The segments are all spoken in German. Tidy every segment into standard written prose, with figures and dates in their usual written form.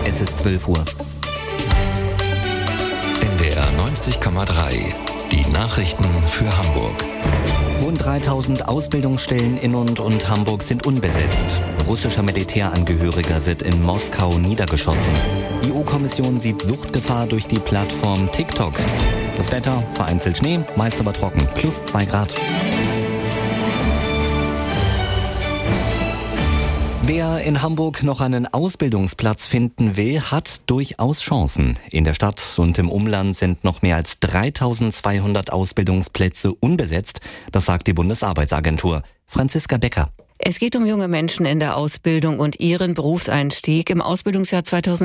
Es ist 12 Uhr. NDR 90,3. Die Nachrichten für Hamburg. Rund 3000 Ausbildungsstellen in und Hamburg sind unbesetzt. Russischer Militärangehöriger wird in Moskau niedergeschossen. EU-Kommission sieht Suchtgefahr durch die Plattform TikTok. Das Wetter, vereinzelt Schnee, meist aber trocken, plus 2 Grad. Wer in Hamburg noch einen Ausbildungsplatz finden will, hat durchaus Chancen. In der Stadt und im Umland sind noch mehr als 3200 Ausbildungsplätze unbesetzt. Das sagt die Bundesarbeitsagentur. Franziska Becker. Es geht um junge Menschen in der Ausbildung und ihren Berufseinstieg im Ausbildungsjahr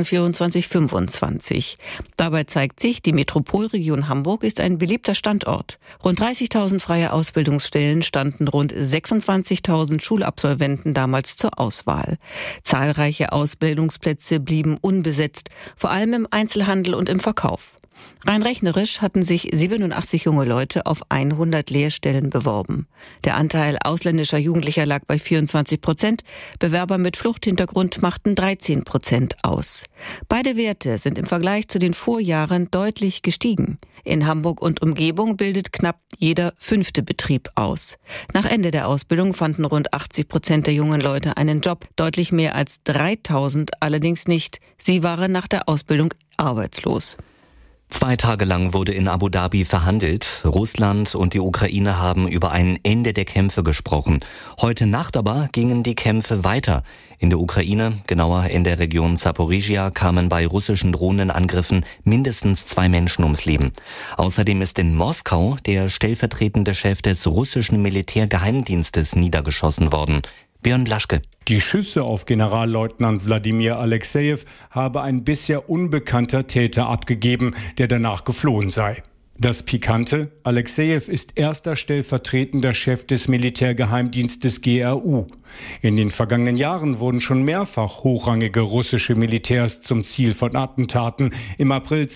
2024-25. Dabei zeigt sich, die Metropolregion Hamburg ist ein beliebter Standort. Rund 30.000 freie Ausbildungsstellen standen rund 26.000 Schulabsolventen damals zur Auswahl. Zahlreiche Ausbildungsplätze blieben unbesetzt, vor allem im Einzelhandel und im Verkauf. Rein rechnerisch hatten sich 87 junge Leute auf 100 Lehrstellen beworben. Der Anteil ausländischer Jugendlicher lag bei 24%, Bewerber mit Fluchthintergrund machten 13% aus. Beide Werte sind im Vergleich zu den Vorjahren deutlich gestiegen. In Hamburg und Umgebung bildet knapp jeder 5. Betrieb aus. Nach Ende der Ausbildung fanden rund 80% der jungen Leute einen Job, deutlich mehr als 3.000 allerdings nicht. Sie waren nach der Ausbildung arbeitslos. 2 Tage lang wurde in Abu Dhabi verhandelt. Russland und die Ukraine haben über ein Ende der Kämpfe gesprochen. Heute Nacht aber gingen die Kämpfe weiter. In der Ukraine, genauer in der Region Zaporizhia, kamen bei russischen Drohnenangriffen mindestens 2 Menschen ums Leben. Außerdem ist in Moskau der stellvertretende Chef des russischen Militärgeheimdienstes niedergeschossen worden. Björn Blaschke. Die Schüsse auf Generalleutnant Wladimir Alexejew habe ein bisher unbekannter Täter abgegeben, der danach geflohen sei. Das Pikante: Alexejew ist erster stellvertretender Chef des Militärgeheimdienstes GRU. In den vergangenen Jahren wurden schon mehrfach hochrangige russische Militärs zum Ziel von Attentaten. Im April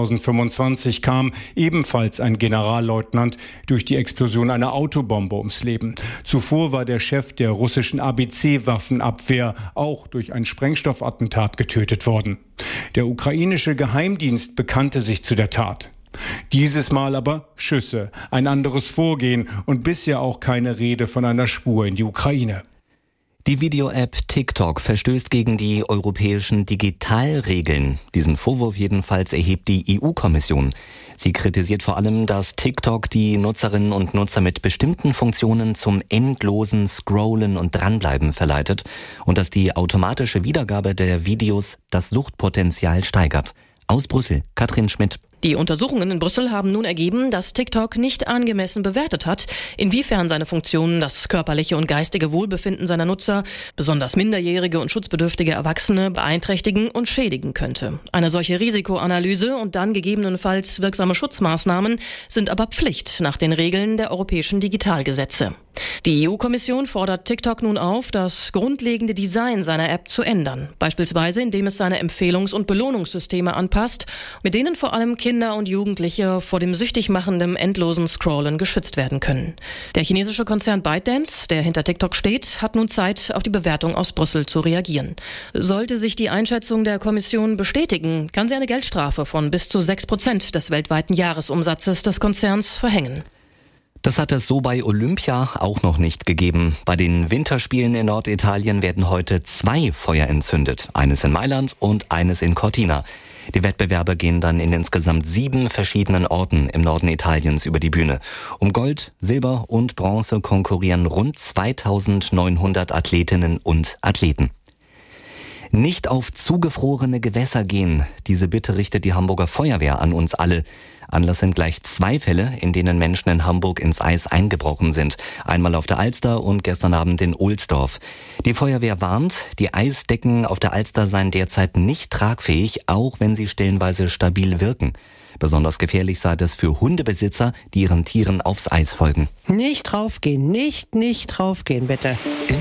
2025 kam ebenfalls ein Generalleutnant durch die Explosion einer Autobombe ums Leben. Zuvor war der Chef der russischen ABC-Waffenabwehr auch durch ein Sprengstoffattentat getötet worden. Der ukrainische Geheimdienst bekannte sich zu der Tat. Dieses Mal aber Schüsse, ein anderes Vorgehen und bisher auch keine Rede von einer Spur in die Ukraine. Die Video-App TikTok verstößt gegen die europäischen Digitalregeln. Diesen Vorwurf jedenfalls erhebt die EU-Kommission. Sie kritisiert vor allem, dass TikTok die Nutzerinnen und Nutzer mit bestimmten Funktionen zum endlosen Scrollen und Dranbleiben verleitet und dass die automatische Wiedergabe der Videos das Suchtpotenzial steigert. Aus Brüssel, Katrin Schmidt. Die Untersuchungen in Brüssel haben nun ergeben, dass TikTok nicht angemessen bewertet hat, inwiefern seine Funktionen das körperliche und geistige Wohlbefinden seiner Nutzer, besonders minderjährige und schutzbedürftige Erwachsene, beeinträchtigen und schädigen könnte. Eine solche Risikoanalyse und dann gegebenenfalls wirksame Schutzmaßnahmen sind aber Pflicht nach den Regeln der europäischen Digitalgesetze. Die EU-Kommission fordert TikTok nun auf, das grundlegende Design seiner App zu ändern, beispielsweise indem es seine Empfehlungs- und Belohnungssysteme anpasst, mit denen vor allem Kinder und Jugendliche vor dem süchtig machenden endlosen Scrollen geschützt werden können. Der chinesische Konzern ByteDance, der hinter TikTok steht, hat nun Zeit, auf die Bewertung aus Brüssel zu reagieren. Sollte sich die Einschätzung der Kommission bestätigen, kann sie eine Geldstrafe von bis zu 6% des weltweiten Jahresumsatzes des Konzerns verhängen. Das hat es so bei Olympia auch noch nicht gegeben. Bei den Winterspielen in Norditalien werden heute 2 Feuer entzündet. Eines in Mailand und eines in Cortina. Die Wettbewerbe gehen dann in insgesamt 7 verschiedenen Orten im Norden Italiens über die Bühne. Um Gold, Silber und Bronze konkurrieren rund 2900 Athletinnen und Athleten. Nicht auf zugefrorene Gewässer gehen. Diese Bitte richtet die Hamburger Feuerwehr an uns alle. Anlass sind gleich 2 Fälle, in denen Menschen in Hamburg ins Eis eingebrochen sind. Einmal auf der Alster und gestern Abend in Ohlsdorf. Die Feuerwehr warnt, die Eisdecken auf der Alster seien derzeit nicht tragfähig, auch wenn sie stellenweise stabil wirken. Besonders gefährlich sei das für Hundebesitzer, die ihren Tieren aufs Eis folgen. Nicht draufgehen, nicht draufgehen, bitte.